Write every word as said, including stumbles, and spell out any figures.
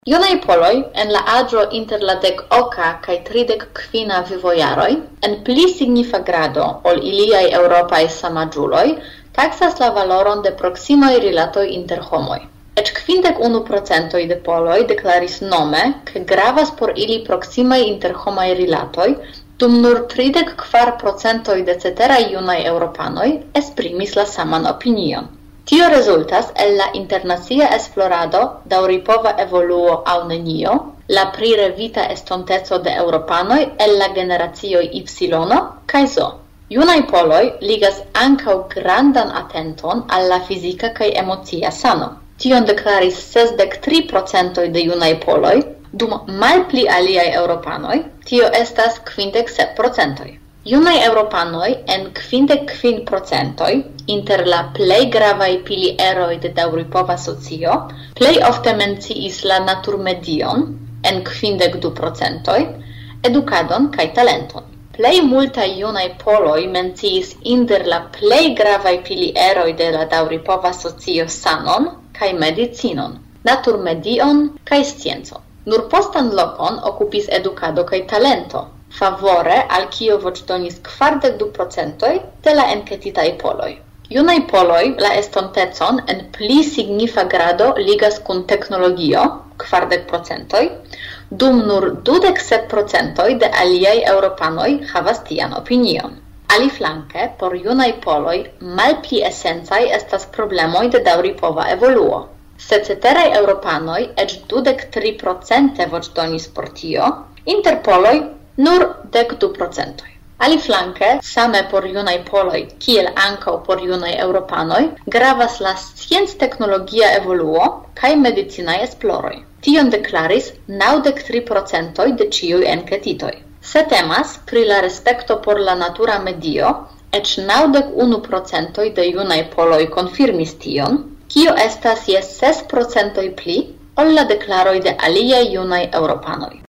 Junaj poloj en la aĝo inter la dek oka kaj tridek kvina vivojaroj en pli signifa grado ol iliaj eŭropaj samaĝuloj taksas la valoron de proksimaj rilatoj inter homoj. Eĉ kvindek unu procentoj de poloj deklaris nome, ke gravas por ili proksimaj interhomaj rilatoj, dum nur tridek kvar procentoj de ceteraj junaj eŭropanoj esprimis la saman opinion. Tio rezultas el la internacia esplorado daŭripova evoluo aŭ nenio, la prirevita estonteco de eŭropanoj el la generacioj Y kaj Z. Junaj poloj ligas ankaŭ grandan atenton al la fizika kaj emocia sano. Tion deklaris sesdek tri procentoj de junaj poloj, dum malpli aliaj eŭropanoj tio estas kvindek sep procentoj. Junaj eŭropanoj en kvindek kvin procentoj inter la plej gravaj pilieroj de daŭripova socio plej ofte menciis la naturmedion en kvindek du procentoj, edukadon kaj talenton. Plej multaj junaj poloj menciis inter la plej gravaj pilieroj de la daŭripova socio sanon kaj medicinon, naturmedion kaj sciencon. Nur postan lokon okupis edukado kaj talento, favore al kio voĉdonis kvardek du procentoj de la enketitaj poloj. Junaj poloj la estontecon en pli signifa grado ligas kun teknologio, kvardek procentoj, dum nur dudek sep procentoj de aliaj eŭropanoj havas tian opinion. Aliflanke, por junaj poloj malpli esencaj estas problemoj de daŭripova evoluo. Se ceteraj eŭropanoj eĉ dudek tri procente voĉdonis por tio, inter poloj nur dek du procentoj. Aliflanke, same por junaj poloj, kiel ankaŭ por junaj eŭropanoj, gravas la sciencteknologia evoluo kaj medicinaj esploroj. Tion deklaris naŭdek tri procentoj de ĉiuj enketitoj. Se temas pri la respekto por la natura medio, eĉ naŭdek unu procentoj de junaj poloj konfirmis tion, kio estas je ses procentoj pli ol la deklaroj de aliaj junaj eŭropanoj.